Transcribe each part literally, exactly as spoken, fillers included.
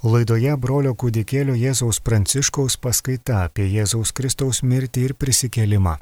Laidoje brolio kūdikėlio Jėzaus Pranciškaus paskaita apie Jėzaus Kristaus mirtį ir prisikėlimą.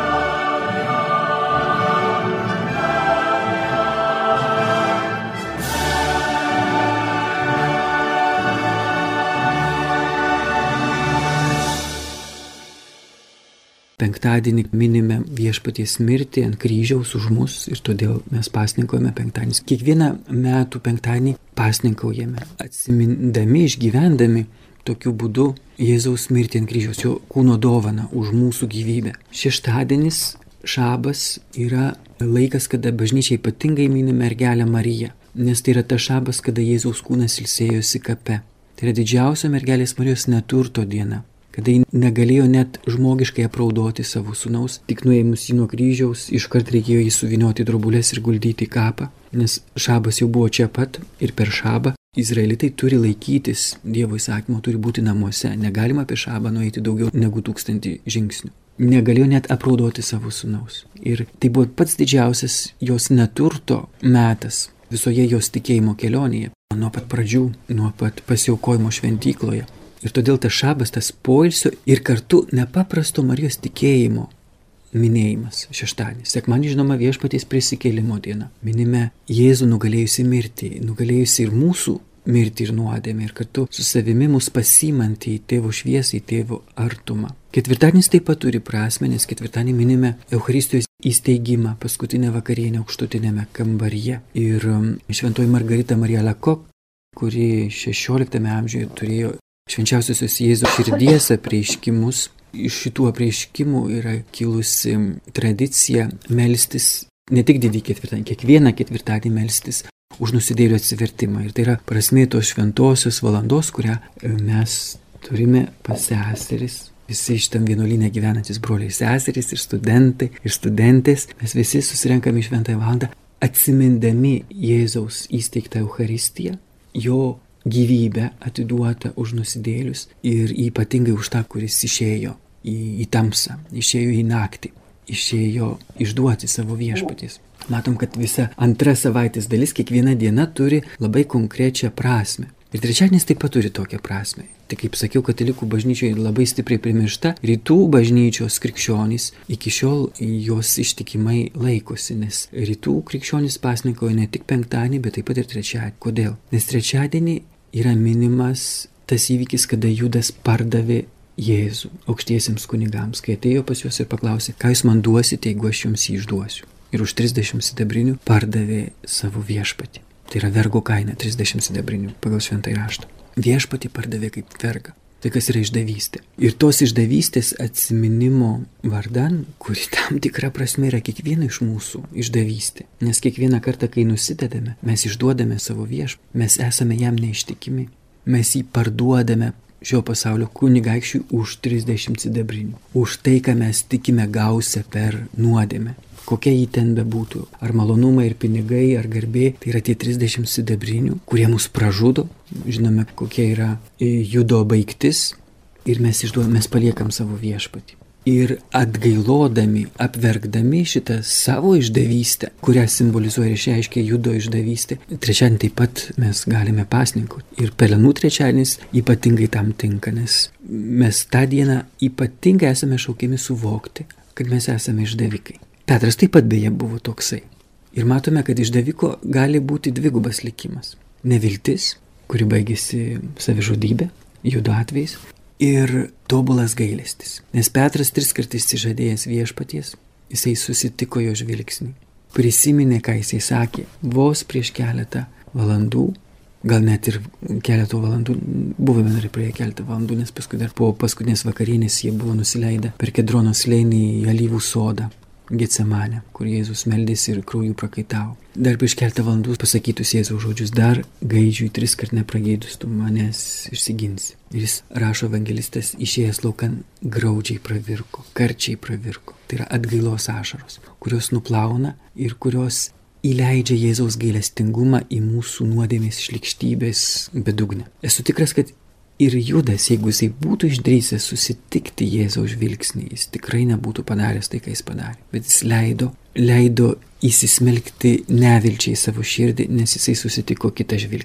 Penktadienį minime Viešpaties mirtį ant kryžiaus už mus ir todėl mes pasninkaujame penktadienį. Kiekvieną metų penktadienį pasninkaujame, atsimindami, išgyvendami tokiu būdu Jėzaus mirtį ant kryžiaus, jo kūno dovaną už mūsų gyvybę. Šeštadienis, šabas, yra laikas, kada bažnyčia ypatingai mini mergelę Mariją, nes tai yra ta šabas, kada Jėzaus kūnas ilsėjosi kape. Tai yra didžiausia mergelės Marijos neturto diena, kada ji negalėjo net žmogiškai apraudoti savo sūnaus, tik nuėmus jį nuo kryžiaus, iškart reikėjo jį suvinioti drobulės ir guldyti į kapą, nes šabas jau buvo čia pat ir per šabą izraelitai turi laikytis Dievo įsakymo, turi būti namuose, negalima apie šabą nueiti daugiau negu tūkstantį žingsnių. Negalėjo net apraudoti savo sūnaus. Ir tai buvo pats didžiausias jos neturto metas visoje jos tikėjimo kelionėje, nuo pat pradžių, nuo pat pasiaukojimo šventykloje. Ir todėl tas šabas, tas poilsio ir kartu nepaprasto Marijos tikėjimo minėjimas šeštadienis. Sekmadienį, žinoma, Viešpaties prisikėlimo diena. Minime Jėzų nugalėjusi mirtį, nugalėjusi ir mūsų mirtį ir nuodėmę, ir kartu su savimi mus pasimantį į tėvo šviesą, į tėvo artumą. Ketvirtadienis taip pat turi prasmę, nes ketvirtadienį minime Eucharistijos įsteigimą, paskutinę vakarienę aukštutinėme kambaryje. Ir šventoji Margarita Marija Lakok, kuri šešioliktame amžiuje turėjo švenčiausiosios Jėzaus širdies apreiškimus. Iš šitų apreiškimų yra kilusi tradicija melstis ne tik didį ketvirtadienį, kiekvieną ketvirtadienį melstis už nusidėjėlių atsivertimą. Ir tai yra prasmė tos šventosios valandos, kurią mes turime pas seseris. Visi šitam vienuolyne gyvenantis broliai seserys ir studentai ir studentės, mes visi susirenkame į šventąją valandą, atsimindami Jėzaus įsteigtą Eucharistiją, jo gyvybę atiduota už nusidėlius ir ypatingai už tą, kuris išėjo į, į tamsą, išėjo į naktį, išėjo išduoti savo viešpaties. Matom, kad visa antra savaitės dalis, kiekviena diena turi labai konkrečią prasmę. Ir trečiadienis taip pat turi tokią prasmę. Tai kaip sakiau, katalikų bažnyčioje labai stipriai primiršta, rytų bažnyčios krikščionys iki šiol jos ištikimai laikosi, nes rytų krikščionys pasninkauja ne tik penktadienį, bet taip pat ir trečiadienį. Kodėl? Nes trečiadienį yra minimas tas įvykis, kada Judas pardavė Jėzų aukštiesiems kunigams, kai atėjo pas juos ir paklausė, ką jūs man duosite, jeigu aš jums jį išduosiu. Ir už trisdešimt sidabrinių pardavė savo viešpatį. Tai yra vergo kaina, trisdešimt sidabrinių pagal šventąjį raštą. Viešpatį pardavė kaip vergą. Tai kas yra išdavystė. Ir tos išdavystės atsiminimo vardan, kuri tam tikra prasme yra kiekviena iš mūsų išdavystė. Nes kiekvieną kartą, kai nusidedame, mes išduodame savo viešpatį, mes esame jam neištikimi. Mes jį parduodame šio pasaulio kunigaikščiui už trisdešimt sidabrinių. Už tai, ką mes tikime gausią per nuodėmę. Kokia jį ten bebūtų, ar malonumai, ir pinigai, ar garbė, tai yra tie trisdešimt sidabrinių, kurie mus pražudo, žinome, kokia yra Judo baigtis, ir mes išduodame, mes paliekam savo viešpatį. Ir atgailodami, apverkdami šitą savo išdavystę, kurią simbolizuoja ir išreiškia Judo išdavystė, trečiadienį taip pat mes galime pasninkauti. Ir pelenų trečiadienis ypatingai tam tinka, nes mes tą dieną ypatingai esame šaukiami suvokti, kad mes esame išdavikai. Petras taip pat beje buvo toksai. Ir matome, kad išdaviko gali būti dvigubas likimas. Neviltis, kuri baigėsi savižudybė, Judo atvejais, ir tobulas gailestis. Nes Petras tris kartus išsižadėjęs viešpaties, jisai susitiko jo žvilgsnį. Prisiminė, ką jisai sakė, vos prieš keletą valandų, gal net ir keletą valandų, buvome dar praėję keletą valandų, nes paskui dar po paskutinės vakarienės jie buvo nusileidę per Kedrono slėnį į alyvų sodą. Getsemanę, kur Jėzus meldėsi ir krauju prakaitavo. Dar prieš keletą valandų pasakytus Jėzaus žodžius, dar gaidžiui tris kart neprageidus tu manęs išsiginsi. Ir jis rašo evangelistas, išėjęs laukan graudžiai pravirko, karčiai pravirko. Tai yra atgailos ašaros, kurios nuplauna ir kurios įleidžia Jėzaus gailestingumą į mūsų nuodėmės šlykštybės bedugnę. Esu tikras, kad ir Judas, jeigu jisai būtų išdrįsęs susitikti Jėzaus žvilgsnį, jis tikrai nebūtų padaręs tai, ką jis padarė. Bet jis leido, leido įsismelkti nevilčiai savo širdį, nes jisai susitiko kitą žvilgsnį.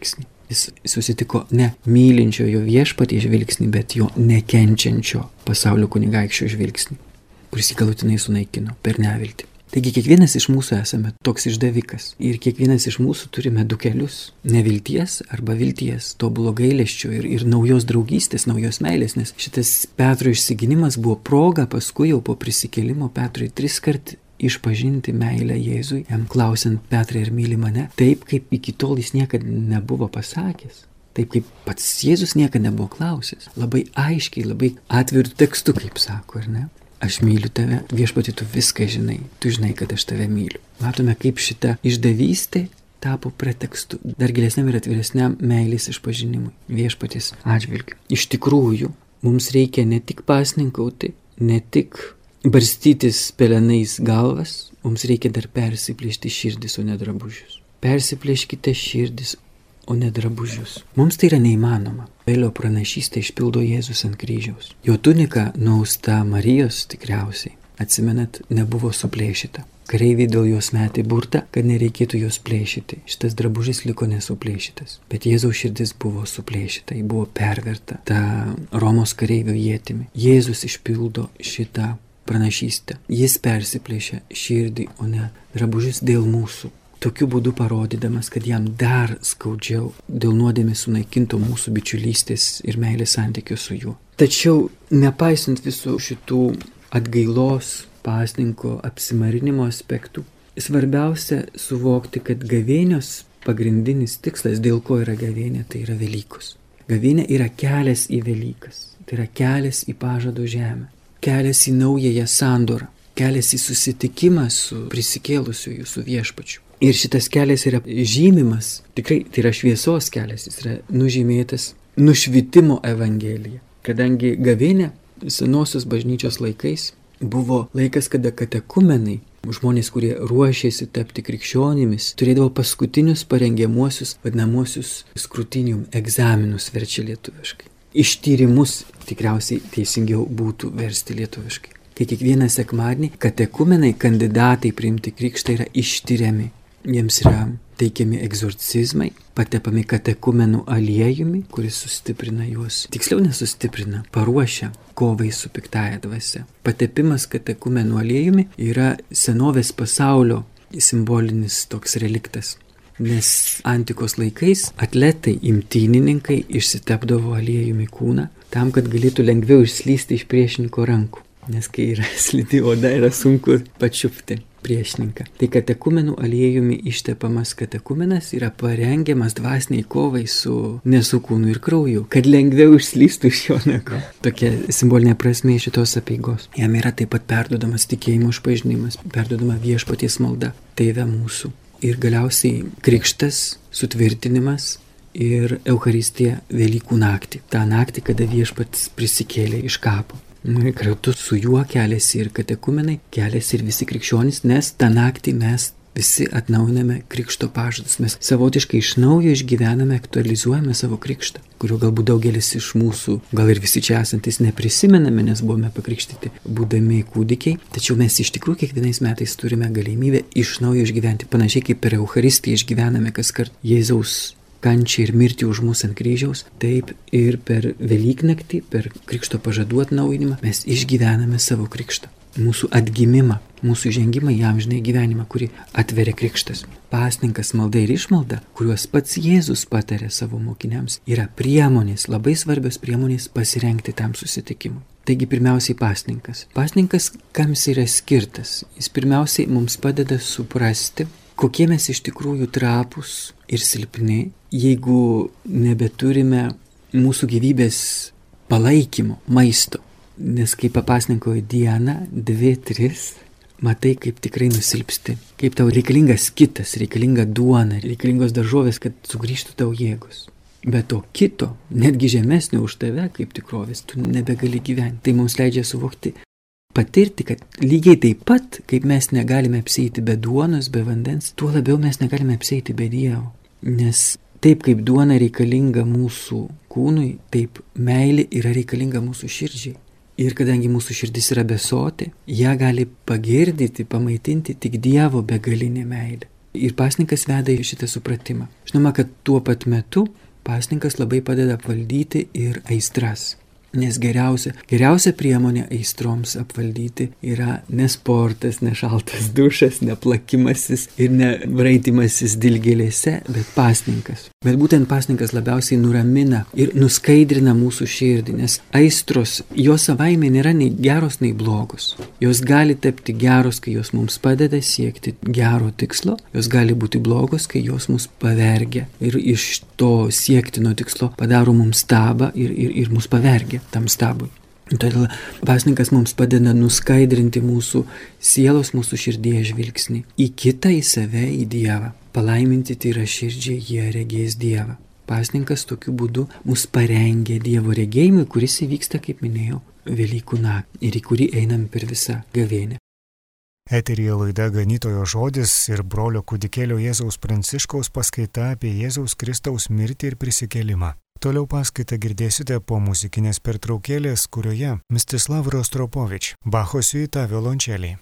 Jis susitiko ne mylinčiojo viešpatie žvilgsnį, bet jo nekenčiančio pasaulio kunigaikščio žvilgsnį, kuris jį galutinai sunaikino per neviltį. Taigi kiekvienas iš mūsų esame toks išdavikas ir kiekvienas iš mūsų turime du kelius - nevilties arba vilties, tobulo gailesčio ir, ir naujos draugystės, naujos meilės, nes šitas Petro išsiginimas buvo proga paskui jau po prisikėlimo Petrui tris kart išpažinti meilę Jėzui, jam klausiant: Petrai, ar myli mane? Taip, kaip iki tol jis niekada nebuvo pasakęs. Taip, kaip pats Jėzus niekada nebuvo klausęs. Labai aiškiai, labai atvirų tekstų, kaip sako, ar ne? Aš myliu tave, viešpatie, tu viską žinai, tu žinai, kad aš tave myliu. Matome, kaip šita išdavystė tapo pretekstu dar gilesniam ir atviresniam meilės išpažinimui viešpaties atžvilgiu. Iš tikrųjų, mums reikia ne tik pasninkauti, ne tik barstytis pelenais galvas, mums reikia dar persiplėšti širdis, o ne drabužius. Persiplėškite širdis, o ne drabužius. Mums tai yra neįmanoma. Vėliau pranašystę išpildo Jėzus ant kryžiaus. Jo tunika nuausta Marijos tikriausiai, atsimenat, nebuvo suplėšyta. Kareiviai dėl jos metė burtą, kad nereikėtų jos plėšyti. Šitas drabužis liko nesuplėšytas. Bet Jėzaus širdis buvo suplėšyta, ji buvo perverta ta Romos kareivio ietimi. Jėzus išpildo šitą pranašystę. Jis persiplėšė širdį, o ne drabužis dėl mūsų. Tokiu būdu parodydamas, kad jam dar skaudžiau dėl nuodėmės sunaikinto mūsų bičiulystės ir meilės santykių su juo. Tačiau, nepaisant visų šitų atgailos, pasninko, apsimarinimo aspektų, svarbiausia suvokti, kad gavėnios pagrindinis tikslas, dėl ko yra gavėnė, tai yra Velykos. Gavėnė yra kelias į Velykas, tai yra kelias į pažado žemę, kelias į naująją sandorą, kelias į susitikimą su prisikėlusiuoju, su viešpačiu. Ir šitas kelias yra žymimas, tikrai tai yra šviesos kelias, jis yra nužymėtas nušvitimo evangelija. Kadangi gavėnė senosios bažnyčios laikais buvo laikas, kada katekumenai, žmonės, kurie ruošėsi tapti krikščionimis, turėdavo paskutinius parengiamuosius, vadinamosius skrutinium egzaminus, verčia lietuviškai. Ištyrimus tikriausiai teisingiau būtų versti lietuviškai. Kai kiekvieną sekmadienį katekumenai, kandidatai priimti krikštą yra ištyriami. Jiems yra teikiami egzorcizmai, patepami katekumenų aliejumi, kuris sustiprina juos. Tiksliau nesustiprina, paruošia kovai su piktaja dvasia. Patepimas katekumenų aliejumi yra senovės pasaulio simbolinis toks reliktas. Nes antikos laikais atletai, imtynininkai išsitepdavo aliejumi kūną tam, kad galėtų lengviau išslysti iš priešininko rankų. Nes kai yra slidi oda, yra sunku pačiupti priešininką. Tai katekumenų aliejumi ištepamas katekumenas yra parengiamas dvasiniai kovai su nesu kūnu ir krauju, kad lengviau išslystų iš jo nago. Tokia simbolinė prasmė šitos apeigos. Jam yra taip pat perduodamas tikėjimo išpažinimas, perduodama viešpaties malda, Tėve mūsų. Ir galiausiai krikštas, sutvirtinimas ir Eucharistija Velykų naktį. Ta naktį, kada viešpats prisikėlė iš kapo. Ir kartu su juo keliasi ir katekumenai, keliasi ir visi krikščionys, nes tą naktį mes visi atnaujiname krikšto pažadus. Mes savotiškai iš naujo išgyvename, aktualizuojame savo krikštą, kurio galbūt daugelis iš mūsų, gal ir visi čia esantis, neprisimename, nes buvome pakrikštyti būdami kūdikiai. Tačiau mes iš tikrųjų kiekvienais metais turime galimybę iš naujo išgyventi. Panašiai kaip per Eucharistiją išgyvename kaskart Jėzaus kančią ir mirtį už mus ant kryžiaus, taip ir per Velyknaktį, per krikšto pažadų atnaujinimą mes išgyvename savo krikštą, mūsų atgimimą, mūsų žengimą į amžinąjį gyvenimą, kurį atveria krikštas. Pasninkas, malda ir išmalda, kuriuos pats Jėzus patarė savo mokiniams, yra priemonės, labai svarbios priemonės pasirengti tam susitikimui. Taigi pirmiausiai pasninkas. Pasninkas, kam jis yra skirtas? Jis pirmiausiai mums padeda suprasti, kokie mes iš tikrųjų trapūs ir silpni, jeigu nebeturime mūsų gyvybės palaikymo, maisto. Nes kai papasninkoji dieną, dvi, tris, matai, kaip tikrai nusilpsti, kaip tau reikalingas kitas, reikalinga duona, reikalingos daržovės, kad sugrįžtų tau jėgos. Bet to kito, netgi žemesnio už tave, kaip tikrovės, tu nebegali gyventi. Tai mums leidžia suvokti, patirti, kad lygiai taip pat, kaip mes negalime apsieiti be duonos, be vandens, tuo labiau mes negalime apsieiti be Dievo. Nes taip kaip duona reikalinga mūsų kūnui, taip meilė yra reikalinga mūsų širdžiai. Ir kadangi mūsų širdis yra besotė, ją gali pagirdyti, pamaitinti tik Dievo begalinė meilė. Ir pasninkas veda į šitą supratimą. Žinoma, kad tuo pat metu pasninkas labai padeda apvaldyti ir aistras. Nes geriausia, geriausia priemonė aistroms apvaldyti yra ne sportas, ne šaltas dušas, ne plakimasis ir ne raitymasis dilgėlėse, bet pasninkas. Bet būtent pasninkas labiausiai nuramina ir nuskaidrina mūsų širdį, nes aistros, jos savaime nėra nei geros, nei blogos. Jos gali tapti geros, kai jos mums padeda siekti gero tikslo, jos gali būti blogos, kai jos mus pavergia ir iš to siektino tikslo padaro mums stabą ir, ir, ir mus pavergia tam stabui. Todėl pasninkas mums padeda nuskaidrinti mūsų sielos, mūsų širdies žvilgsnį į kitą, į save, į Dievą. Palaiminti tyra širdžiai, jie regės Dievą. Pasninkas tokiu būdu mus parengia Dievo regėjimui, kuris įvyksta, kaip minėjau, Velykų naktį ir į kurį einam per visą gavėnią. Eteryje laida Ganytojo žodis ir brolio kūdikėlio Jėzaus Pranciškaus paskaita apie Jėzaus Kristaus mirtį ir prisikėlimą. Toliau paskaitą girdėsite po muzikinės pertraukėlės, kurioje Mstislav Rostropovič, Bacho siuita violončeliai.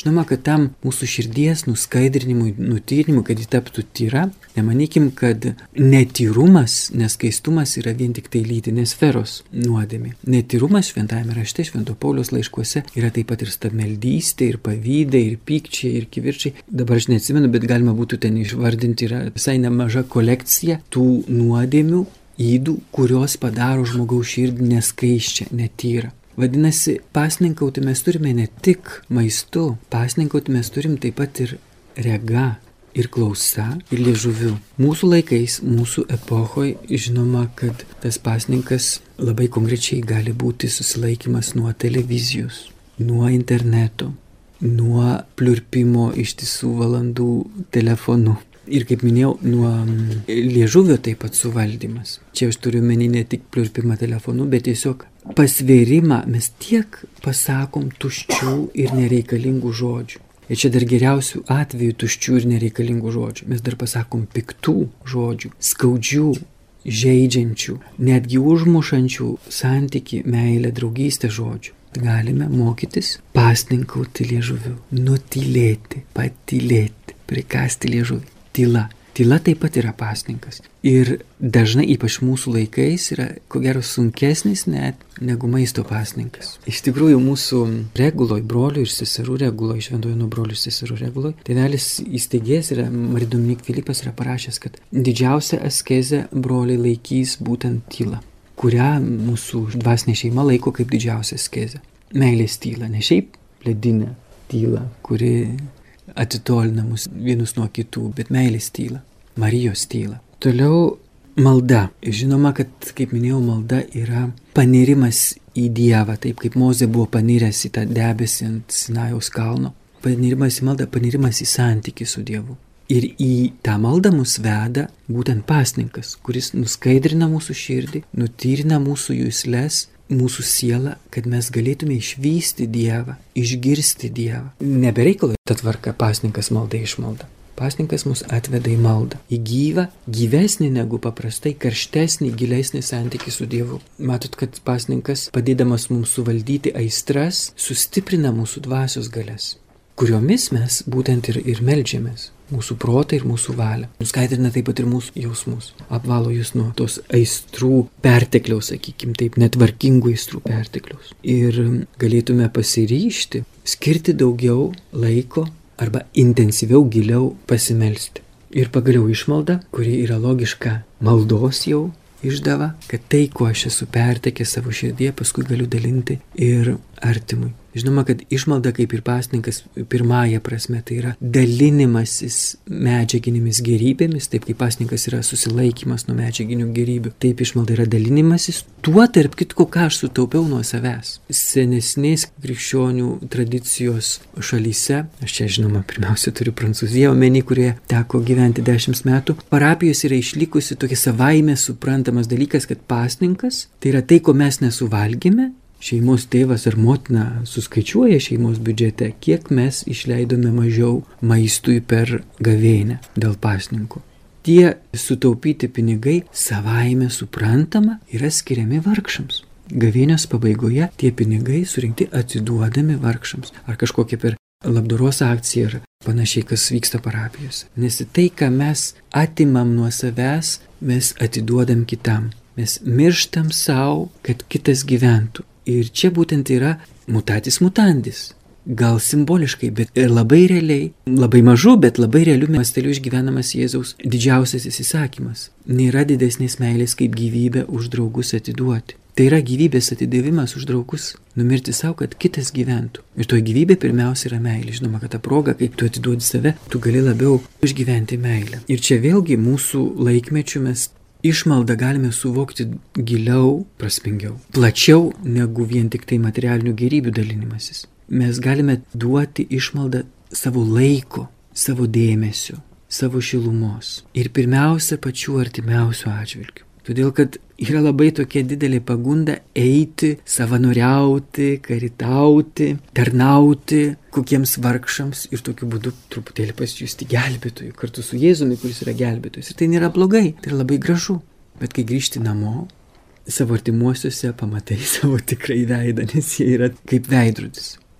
Žinoma, kad tam mūsų širdies nuskaidrinimui, nutyrinimui, kad ji taptų tyra, nemanykim, kad netyrumas, neskaistumas yra vien tik tai lytinės sferos nuodėmė. Netyrumas šventajame rašte, Švento Pauliaus laiškuose yra taip pat ir stabmeldystė, ir pavydai, ir pykčiai, ir kivirčiai. Dabar aš neatsimenu, bet galima būtų ten išvardinti, yra visai nemaža kolekcija tų nuodėmių, ydų, kurios padaro žmogaus širdį neskaiščią, netyrą. Vadinasi, pasninkauti mes turime ne tik maistu, pasninkauti mes turim taip pat ir rega, ir klausa, ir liežuviu. Mūsų laikais, mūsų epochoje, žinoma, kad tas pasninkas labai konkrečiai gali būti susilaikimas nuo televizijos, nuo interneto, nuo pliurpimo ištisų valandų telefonu. Ir kaip minėjau, nuo liežuvio taip pat suvaldymas. Čia aš turiu meni ne tik pliurpimą telefonu, bet tiesiog pasvėrimą. Mes tiek pasakom tuščių ir nereikalingų žodžių. Ir čia dar geriausių atvejų tuščių ir nereikalingų žodžių. Mes dar pasakom piktų žodžių, skaudžių, žeidžiančių, netgi užmušančių santyki, meilę, draugystę žodžių. Galime mokytis pasninkauti liežuviu, nutylėti, patylėti, prikasti liežuvį. Tyla. Tyla taip pat yra pasninkas. Ir dažnai, ypač mūsų laikais, yra ko gero sunkesnis net negu maisto pasninkas. Iš tikrųjų, mūsų reguloj, brolių ir seserų reguloj, Šventojo Jono brolių ir seserų reguloj, tėvelis įsteigėjas yra Marija Dominik Filipas yra parašęs, kad didžiausia askezė broliai laikys būtent tylą, kurią mūsų dvasinė šeima laiko kaip didžiausia askezė. Meilės tyla, ne šiaip ledinė tyla, kuri atitolina mus vienus nuo kitų, bet meilės tyla, Marijos tyla. Toliau malda. Žinoma, kad, kaip minėjau, malda yra panirimas į Dievą, taip kaip Mozė buvo paniręs į tą debesį ant Sinajaus kalno. Panirimas į maldą, panirimas į santykį su Dievu. Ir į tą maldą mus veda būtent pasninkas, kuris nuskaidrina mūsų širdį, nutyrina mūsų jusles, mūsų sielą, kad mes galėtume išvysti Dievą, išgirsti Dievą. Nebereikalo ta tvarka pasninkas malda išmalda. Pasninkas mus atveda į maldą, į gyvą, gyvesnį negu paprastai, karštesnį, gilesnį santykį su Dievu. Matot, kad pasninkas, padėdamas mums suvaldyti aistras, sustiprina mūsų dvasios galias, kuriomis mes būtent ir, ir meldžiamės. Mūsų protą ir mūsų valią. Nuskaidrina taip pat ir mūsų jausmus. Apvalo jūs nuo tos aistrų pertekliaus, sakykim, taip, netvarkingų aistrų pertekliaus. Ir galėtume pasiryžti, skirti daugiau laiko arba intensyviau, giliau pasimelsti. Ir pagaliau išmalda, kuri yra logiška maldos jau išdava, kad tai, ko aš esu pertekęs savo širdie, paskui galiu dalinti ir artimui. Žinoma, kad išmalda kaip ir pasninkas pirmąją prasme, tai yra dalinimasis medžiaginėmis gerybėmis, taip kaip pasninkas yra susilaikimas nuo medžiaginių gerybių, taip išmalda yra dalinimasis tuo, tarp kitko, ką aš sutaupiau nuo savęs. Senesnės krikščionių tradicijos šalyse, aš čia žinoma pirmiausia turiu Prancūziją omeny, kurie teko gyventi dešimt metų, parapijos yra išlikusi tokia savaime suprantamas dalykas, kad pasninkas tai yra tai, ko mes nesuvalgėme. Šeimos tėvas ar motina suskaičiuoja šeimos biudžete, kiek mes išleidome mažiau maistui per gavėnią dėl pasninkų. Tie sutaupyti pinigai savaime suprantama yra skiriami vargšams. Gavėnios pabaigoje tie pinigai surinkti atiduodami vargšams. Ar kažkokia per labdaros akciją ar panašiai, kas vyksta parapijose. Nes tai, ką mes atimam nuo savęs, mes atiduodam kitam. Mes mirštam savo, kad kitas gyventų. Ir čia būtent yra mutatis mutandis. Gal simboliškai, bet ir labai realiai, labai mažu, bet labai realiu masteliu išgyvenamas Jėzaus didžiausias įsakymas. Nėra didesnės meilės kaip gyvybę už draugus atiduoti. Tai yra gyvybės atidavimas už draugus, numirti savo, kad kitas gyventų. Ir to gyvybė pirmiausia yra meilė. Žinoma, kad ta proga, kai tu atiduodi save, tu gali labiau išgyventi meilę. Ir čia vėlgi mūsų laikmečių mes išmaldą galime suvokti giliau, prasmingiau, plačiau negu vien tik tai materialinių gerybių dalinimasis. Mes galime duoti išmaldą savo laiko, savo dėmesio, savo šilumos ir pirmiausia pačių artimiausių atžvilgių. Todėl, kad yra labai tokia didelė pagunda eiti, savanoriauti, karitauti, tarnauti kokiems vargšams ir tokiu būdu truputėlį pasijusti gelbėtojų kartu su Jėzumi, kuris yra gelbėtojas. Ir tai nėra blogai, tai yra labai gražu. Bet kai grįžti namo, savo artimuosiuose pamatai savo tikrai veidą, nes jie yra kaip veidrodis.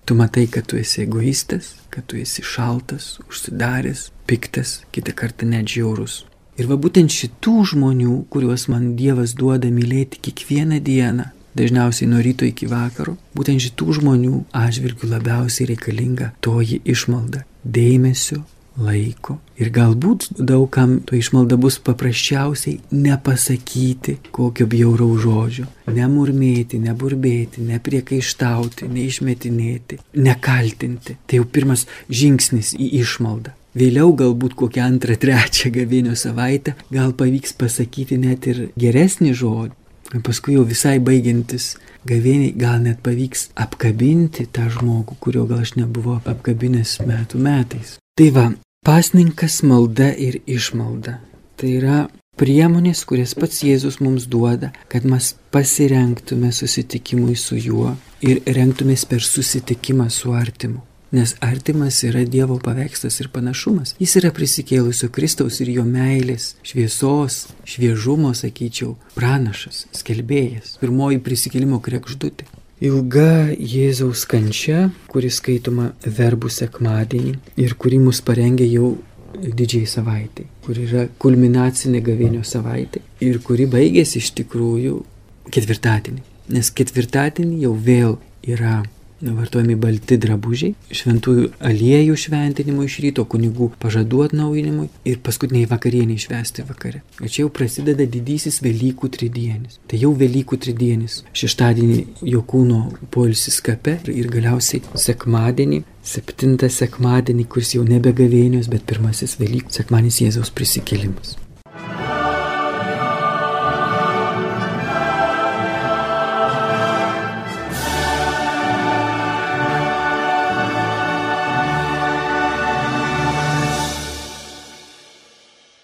Tu matai, kad tu esi egoistas, kad tu esi šaltas, užsidaręs, piktas, kitą kartą net žiaurus. Ir va būtent šitų žmonių, kuriuos man Dievas duoda mylėti kiekvieną dieną, dažniausiai nuo ryto iki vakaro, būtent šitų žmonių atžvilgių labiausiai reikalinga toji išmalda, dėmesio, laiko. Ir galbūt daugam to išmalda bus paprasčiausiai nepasakyti kokio bjauraus žodžio, nemurmėti, neburbėti, nepriekaištauti, neišmetinėti, nekaltinti. Tai jau pirmas žingsnis į išmaldą. Vėliau galbūt kokią antrą, trečią gavėnios savaitę gal pavyks pasakyti net ir geresnį žodį. Paskui jau visai baigiantis gavėniai gal net pavyks apkabinti tą žmogų, kurio gal aš nebuvau apkabinęs metų metais. Tai va, pasninkas, malda ir išmalda. Tai yra priemonės, kurias pats Jėzus mums duoda, kad mes pasirengtume susitikimui su juo ir rengtumės per susitikimą su artimu. Nes artimas yra Dievo paveikslas ir panašumas. Jis yra prisikėlusio Kristaus ir jo meilės, šviesos, šviežumo, sakyčiau, pranašas, skelbėjas. Pirmoji prisikėlimo kregždutė. Ilga Jėzaus kančia, kuris skaitoma verbų sekmadienį ir kuri mus parengia jau didžiai savaitai, kuri yra kulminacinė gavėnios savaitė ir kuri baigėsi iš tikrųjų ketvirtadienį. Nes ketvirtadienį jau vėl yra vartojami balti drabužiai, šventųjų aliejų šventinimui iš ryto, kunigų pažadų atnaujinimui ir paskutiniai vakarieniai švęsti vakare. Ir čia jau prasideda didysis Velykų tridienis. Tai jau Velykų tridienis. Šeštadienį Jokūno poilsis kape ir galiausiai sekmadienį, septintą sekmadienį, kuris jau nebe gavėnios, bet pirmasis Velykų sekmadienis Jėzaus prisikėlimas.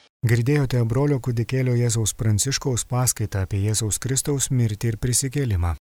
Girdėjote brolio kūdikėlio Jėzaus Pranciškaus paskaitą apie Jėzaus Kristaus mirtį ir prisikėlimą.